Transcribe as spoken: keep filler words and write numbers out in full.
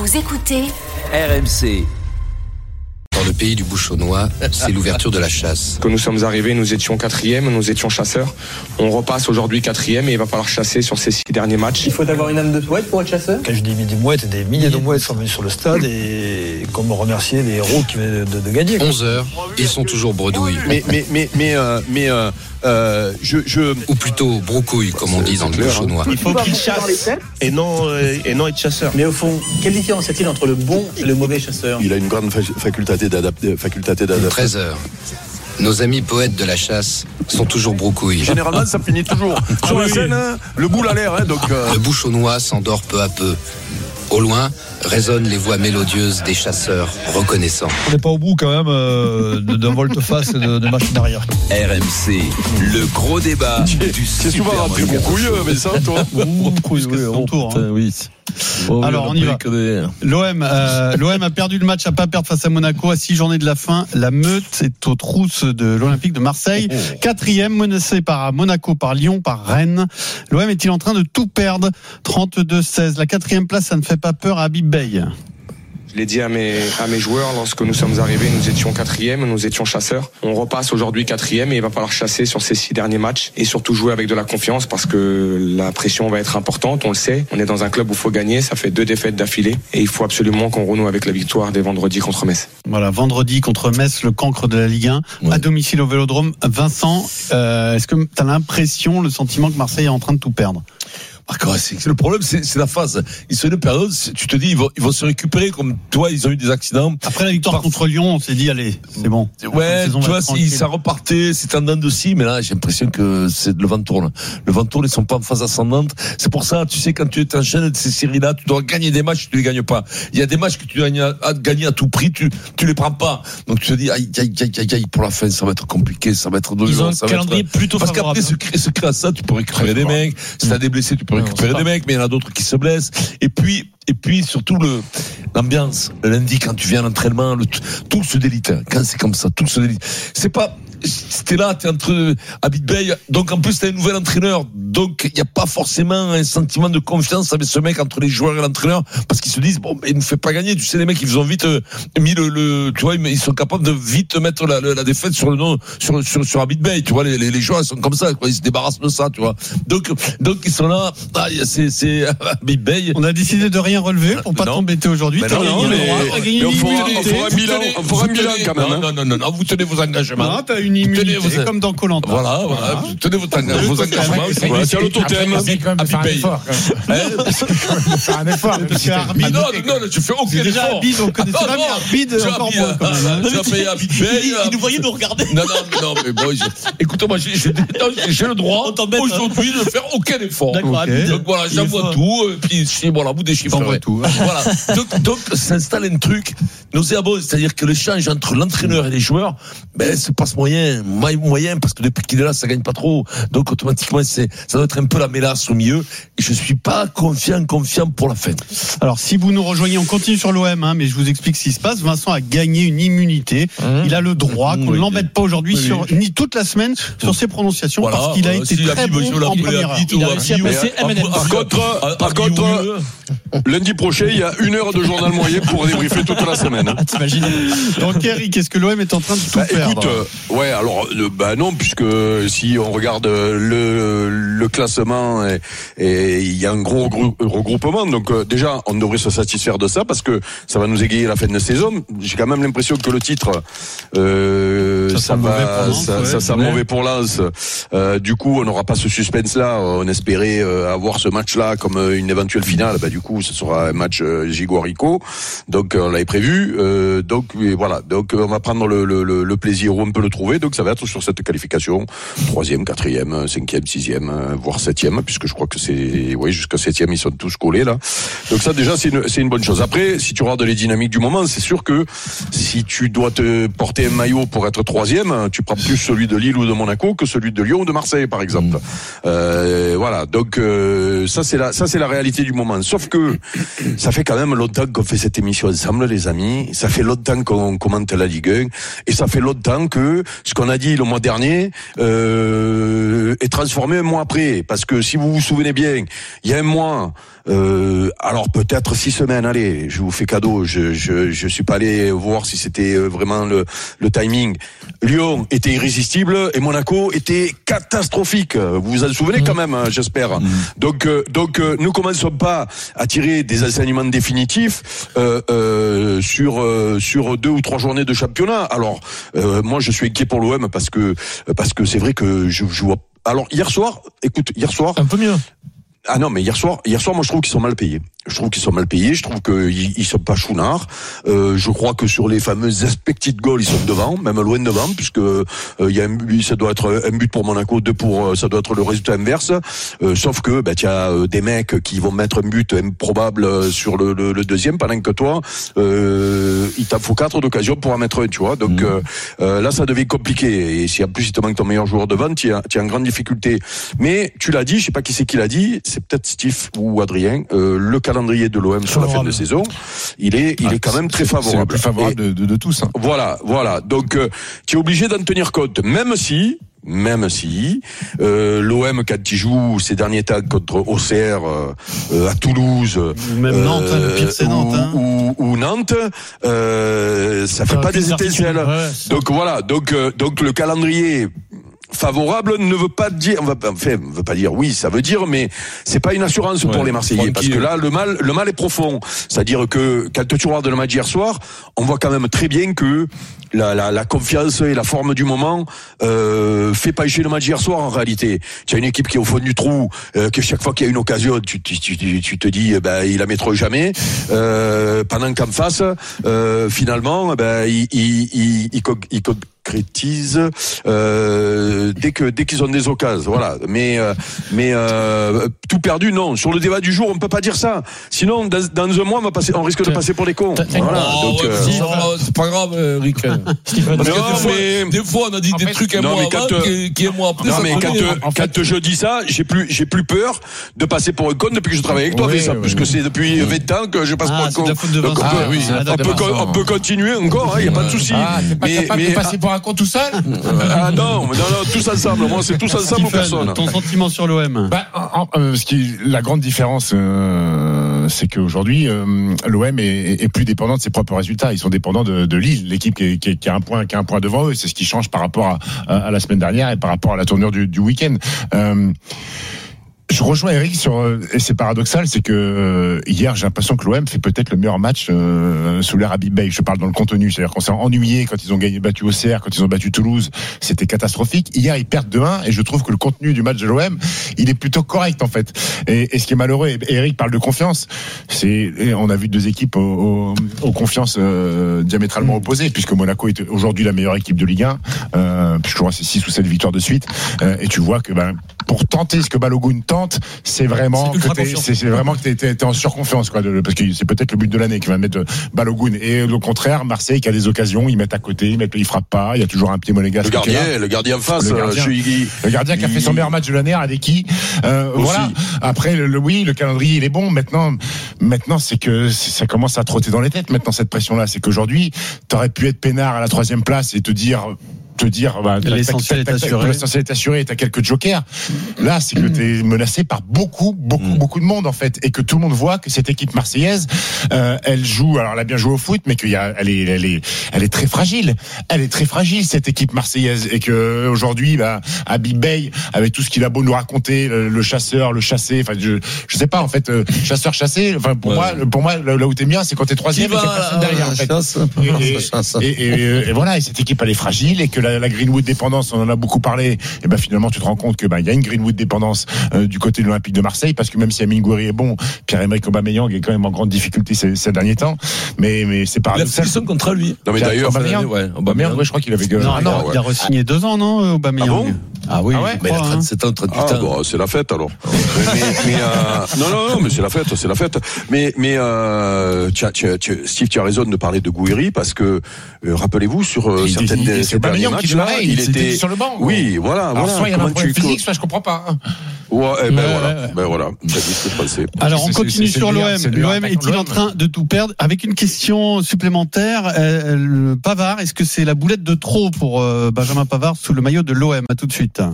Vous écoutez R M C. Dans le pays du bouchonnois, c'est l'ouverture de la chasse. Quand nous sommes arrivés, nous étions quatrième, nous étions chasseurs. On repasse aujourd'hui quatrième et il va falloir chasser sur ces six derniers matchs. Il faut avoir une âme de mouette pour être chasseur. Quand je dis des mouettes, des milliers de mouettes sont venues sur le stade et comme remercier les héros qui venaient de, de, de gagner. onze heures, ils sont toujours bredouilles. Mais, mais, mais, mais, euh, mais euh, euh, je, je... Ou plutôt brocouilles, comme on dit dans le bouchonnois. Il faut qu'il chasse et non, euh, et non être chasseur. Mais au fond, quelle différence y a-t-il entre le bon et le mauvais chasseur? Il a une grande faculté d'adapter. Faculté d'adapter. treize heures. Nos amis poètes de la chasse sont toujours broucouilles. Généralement, ça finit toujours sur la scène, hein, le boule à l'air. Hein, donc, euh... Le bouchonnois s'endort peu à peu. Au loin, résonnent les voix mélodieuses des chasseurs reconnaissants. On n'est pas au bout quand même euh, d'un volte-face de, de machine arrière. R M C, le gros débat du C'est souvent rappelé broucouilleux, mais ça, toi. Broucouilleux, oui, on tourne. Hein. Oui. Oh, Alors on y va. L'O M, euh, l'O M a perdu le match à pas perdre face à Monaco à six journées de la fin. La meute est aux trousses de l'Olympique de Marseille. Quatrième, menacé par Monaco, par Lyon, par Rennes. L'O M est-il en train de tout perdre? trente-deux seize. La quatrième place, ça ne fait pas peur à Habib Beye. Je l'ai dit à mes, à mes joueurs, lorsque nous sommes arrivés, nous étions quatrième, nous étions chasseurs. On repasse aujourd'hui quatrième et il va falloir chasser sur ces six derniers matchs et surtout jouer avec de la confiance parce que la pression va être importante, on le sait. On est dans un club où il faut gagner, ça fait deux défaites d'affilée et il faut absolument qu'on renoue avec la victoire dès vendredi contre Metz. Voilà, vendredi contre Metz, le cancre de la Ligue un, ouais. À domicile au Vélodrome. Vincent, euh, est-ce que tu as l'impression, le sentiment que Marseille est en train de tout perdre? Ah, c'est, le problème, c'est, c'est la phase. Ils sont une période, tu te dis, ils vont, ils vont se récupérer comme toi, ils ont eu des accidents. Après la victoire Par... contre Lyon, on s'est dit, allez, c'est bon. Ouais, tu vois, si ça repartait, c'était en dents de scie, mais là, j'ai l'impression que c'est le vent tourne. Le vent tourne, ils sont pas en phase ascendante. C'est pour ça, tu sais, quand tu t'enchaînes de ces séries-là, tu dois gagner des matchs, tu les gagnes pas. Il y a des matchs que tu dois gagner à tout prix, tu, tu les prends pas. Donc tu te dis, aïe, aïe, aïe, aïe, aïe, pour la fin, ça va être compliqué, ça va être de Ils ont un calendrier être... plutôt Parce favorable. Parce qu'après, se crée, se crée à ça, tu peux récupérer des mecs. Si t'as des blessés, tu peux récupérer des mecs, mais il y en a d'autres qui se blessent. Et puis, et puis surtout le l'ambiance. Le lundi, quand tu viens à l'entraînement, le, tout se délite. Quand c'est comme ça, tout se délite. C'est pas. C'était là, t'es entre Habib Beye, donc en plus t'as un nouvel entraîneur, donc il n'y a pas forcément un sentiment de confiance avec ce mec entre les joueurs et l'entraîneur, parce qu'ils se disent bon, ben, il ne fait pas gagner, tu sais les mecs ils ont vite euh, mis le, le, tu vois, ils sont capables de vite mettre la, la, la défaite sur le nom, sur sur sur Habib Beye, tu vois les, les, les joueurs ils sont comme ça, quoi, ils se débarrassent de ça, tu vois. Donc donc ils sont là, ah, c'est c'est Habib Beye. On a décidé de rien relever pour pas non. t'embêter aujourd'hui. Ben non, non, mais, mais, mais on fera, on fera un bilan, on fera un bilan quand même. Non non non non, vous tenez vos engagements. Non, t'as une immunité vous comme dans Koh-Lanta. Voilà, voilà. voilà. Tenez votre engagement, vos engagements. Voilà, c'est le totem. C'est quand même de faire un effort. Faire un effort. Non, non, je fais aucun effort. Déjà Habib, on connaît pas bien Habib encore moins quand même. Tu as payé Habib Beye. Il nous voyait nous regarder. Non, non, non, mais bon, écoute-moi, j'ai le droit aujourd'hui de faire aucun effort. Donc voilà, j'envoie tout, et puis voilà, vous déchiffrez tout. Voilà. Donc s'installe un truc nauséabond, c'est-à-dire que l'échange entre l'entraîneur et les joueurs, ben, se passe moyen, moyen, parce que depuis qu'il est là, ça gagne pas trop. Donc, automatiquement, c'est, ça doit être un peu la mélasse au milieu. Et je suis pas confiant, confiant pour la fin. Alors, si vous nous rejoignez, on continue sur l'O M, hein, mais je vous explique ce qui se passe. Vincent a gagné une immunité. Mmh. Il a le droit qu'on ne oui, l'embête pas aujourd'hui, oui. sur, ni toute la semaine, sur ses prononciations, voilà, parce qu'il a euh, été si très bon en première heure. Il a réussi à passer M and M. Par contre, par contre, lundi prochain, il y a une heure de journal moyen pour débriefer toute la semaine. Hein. T'imagines? Donc, Eric, est-ce que l'O M est en train de tout bah, perdre? Écoute, euh, ouais, alors, euh, bah non, puisque si on regarde le, le classement, et, et il y a un gros regroupement, donc euh, déjà, on devrait se satisfaire de ça, parce que ça va nous égayer la fin de saison. J'ai quand même l'impression que le titre, euh, ça, ça va, Lens, ça, ouais, ça, ça ouais. mauvais pour Lens. Euh, du coup, on n'aura pas ce suspense-là. On espérait euh, avoir ce match-là comme une éventuelle finale. Bah, du coup, ce sera un match euh, Gigo-Rico. Donc, on l'avait prévu. Euh, donc, voilà. Donc, on va prendre le, le, le plaisir où on peut le trouver. Donc, ça va être sur cette qualification. Troisième, quatrième, cinquième, sixième, voire septième, puisque je crois que c'est, oui, jusqu'à septième, ils sont tous collés, là. Donc ça, déjà, c'est une, c'est une bonne chose. Après, si tu regardes les dynamiques du moment, c'est sûr que si tu dois te porter un maillot pour être troisième, tu prends plus celui de Lille ou de Monaco que celui de Lyon ou de Marseille, par exemple. Mmh. Euh, voilà. Donc, euh, ça, c'est la, ça, c'est la réalité du moment. Sauf que, ça fait quand même longtemps qu'on fait cette émission ensemble, les amis. Ça fait longtemps qu'on commente la Ligue un, et ça fait longtemps que ce qu'on a dit le mois dernier euh, est transformé un mois après. Parce que si vous vous souvenez bien, il y a un mois, euh, alors peut-être six semaines, allez, je vous fais cadeau. Je je je suis pas allé voir si c'était vraiment le le timing. Lyon était irrésistible et Monaco était catastrophique. Vous vous en souvenez quand même, hein, j'espère. Mmh. Donc euh, donc euh, nous commençons pas à tirer des enseignements définitifs euh, euh, sur euh, sur deux ou trois journées de championnat. Alors euh, moi je suis inquiet pour l'O M parce que parce que c'est vrai que je, je vois. Alors hier soir, écoute, hier soir un peu mieux. Ah non, mais hier soir, hier soir, moi je trouve qu'ils sont mal payés. Je trouve qu'ils sont mal payés. Je trouve qu'ils ils sont pas chounards. Euh, je crois que sur les fameuses expected goals, ils sont devant, même loin devant, puisque euh, il y a un but, ça doit être un but pour Monaco, deux pour, euh, ça doit être le résultat inverse. Euh, sauf que, bah, tu as euh, des mecs qui vont mettre un but improbable sur le, le, le deuxième, pendant que toi, euh, il t'en faut quatre d'occasion pour en mettre un, tu vois. Donc mmh. euh, euh, là, ça devient compliqué. Et si en plus il te manque ton meilleur joueur devant, tu es en grande difficulté. Mais tu l'as dit, je sais pas qui c'est qui l'a dit. C'est peut-être Steve ou Adrien, euh, le calendrier de l'O M sur la fin de saison, il est, il ah, est quand même très favorable. C'est le plus favorable de, de, de tous. Hein. Voilà, voilà. Donc, euh, tu es obligé d'en tenir compte, même si, même si euh, l'O M quand il joue ces derniers temps contre Auxerre, euh, à Toulouse, même euh, Nantes, hein, le pire c'est Nantes, hein. ou, ou, ou Nantes, euh, ça fait pas des étincelles. Ouais, donc voilà, donc euh, donc le calendrier favorable ne veut pas dire, on va, enfin, on veut pas dire oui, ça veut dire, mais c'est pas une assurance ouais, pour les Marseillais, parce que là, le mal, le mal est profond. C'est-à-dire que quand tu regardes le match hier soir, on voit quand même très bien que la, la, la confiance et la forme du moment euh, fait pencher le match hier soir en réalité. Tu as une équipe qui est au fond du trou, euh, que chaque fois qu'il y a une occasion, tu, tu, tu, tu te dis, ben il la mettra jamais. Euh, pendant qu'en face, euh, finalement, ben il, il, il, il, il, il concrétise euh, dès que dès qu'ils ont des occasions, voilà. Mais euh, mais euh, tout perdu, non. Sur le débat du jour, on peut pas dire ça. Sinon, dans, dans un mois, on va passer, on risque de passer pour les cons. Voilà. Oh, Donc, ouais, euh, ça, c'est pas grave, Eric. Parce que non, des, fois, mais... des fois, on a dit en des fait, trucs un mois avant, qui, qui est mois après. Non, mais quand, te, en fait, quand je dis ça, j'ai plus j'ai plus peur de passer pour un con depuis que je travaille avec toi, oui, ça, oui, parce oui. que c'est depuis vingt ans que je passe ah, pour un con. Donc, on, ah, peut, oui, on, peut, on peut continuer encore, il hein, y a pas de souci. Ah, t'es pas mais, capable mais, de passer pour un con tout seul? Ah non, non, non, tous ensemble. Moi, c'est tous ensemble ou personne. Ton sentiment sur l'O M? Bah, en, euh, ce qui, la grande différence, euh, c'est qu'aujourd'hui, euh, l'O M est, est plus dépendant de ses propres résultats. Ils sont dépendants de, de Lille, l'équipe qui, qui, qui a un point, qui a un point devant eux. C'est ce qui change par rapport à, à, à la semaine dernière et par rapport à la tournure du, du week-end. Euh, Je rejoins Eric sur, et c'est paradoxal, c'est que euh, hier j'ai l'impression que l'O M fait peut-être le meilleur match euh, sous l'ère Habib Beye. Je parle dans le contenu, c'est-à-dire qu'on s'est ennuyé quand ils ont gagné, battu Auxerre, quand ils ont battu Toulouse, c'était catastrophique. Hier ils perdent deux un et je trouve que le contenu du match de l'O M, il est plutôt correct en fait. Et, et ce qui est malheureux, et Eric parle de confiance, c'est on a vu deux équipes aux, aux, aux confiances euh, diamétralement opposées, puisque Monaco est aujourd'hui la meilleure équipe de Ligue un, euh, je crois que c'est six ou sept victoires de suite, euh, et tu vois que ben pour tenter ce que Balogun tente, c'est vraiment c'est que t'es, c'est, c'est vraiment que t'es, t'es, t'es en surconfiance quoi, de, parce que c'est peut-être le but de l'année qui va mettre Balogun. Et au contraire, Marseille qui a des occasions, ils mettent à côté, ils mettent, ils frappent pas, il y a toujours un pied monégasque. Le gardien, le gardien en face, le gardien, euh, le gardien qui a fait son meilleur match de l'année, Adeki. Euh, voilà. Après, le, le oui, le calendrier il est bon. Maintenant, maintenant c'est que ça commence à trotter dans les têtes. Maintenant cette pression-là, c'est qu'aujourd'hui, t'aurais pu être peinard à la troisième place et te dire. te dire bah, l'essentiel est assuré, l'essentiel est assuré, t'as quelques jokers. Là, c'est que t'es menacé par beaucoup, beaucoup, mmh. beaucoup de monde en fait, et que tout le monde voit que cette équipe marseillaise, euh, elle joue. Alors, elle a bien joué au foot, mais qu'il y a, elle est, elle est, elle est très fragile. Elle est très fragile cette équipe marseillaise, et que aujourd'hui, bah, Habib Beye, avec tout ce qu'il a beau nous raconter, le, le chasseur, le chassé, enfin, je, je sais pas en fait, euh, chasseur chassé. Enfin, pour ouais. moi, pour moi, là où t'es bien, c'est quand t'es troisième et qu'il y a personne derrière. En fait. Et, et, et, et voilà, et cette équipe elle est fragile, et que la, la Greenwood dépendance, on en a beaucoup parlé, et ben finalement tu te rends compte que ben il y a une Greenwood dépendance euh, du côté de l'Olympique de Marseille, parce que même si Amine Gouiri est bon, Pierre-Emerick Aubameyang est quand même en grande difficulté ces, ces derniers temps, mais mais c'est pas. Il a fait somme contre lui. Non mais d'ailleurs, Aubameyang, ouais, Aubameyang, ouais, je crois qu'il avait. Non, non, ouais. Il a re-signé deux ans, non, Aubameyang. Ah bon? Ah oui, ah ouais, mais il a trente-sept ans, trente-huit ah, ans. Bon, c'est la fête alors. mais, mais euh, non, non, non, mais c'est la fête, c'est la fête. Mais, mais euh, tu as, tu as, tu as, Steve, tu as raison de parler de Gouiri, parce que euh, rappelez-vous sur euh, certaines des ces derniers matchs là, il, il était sur le banc. Oui, voilà, alors, voilà. Soit il y a un problème tu... physique, soit je comprends pas. Ouais, eh ben Ouais, voilà, ouais, ouais. ben voilà, t'as dit ce que je pensais. Alors on C'est- continue c'est- c'est sur le l'O meilleur- M. c'est le meilleur L'O M attaquant de est-il en l'O M. train de tout perdre? Avec une question supplémentaire, euh, le Pavard, est-ce que c'est la boulette de trop pour euh, Benjamin Pavard sous le maillot de l'O M? À tout de suite.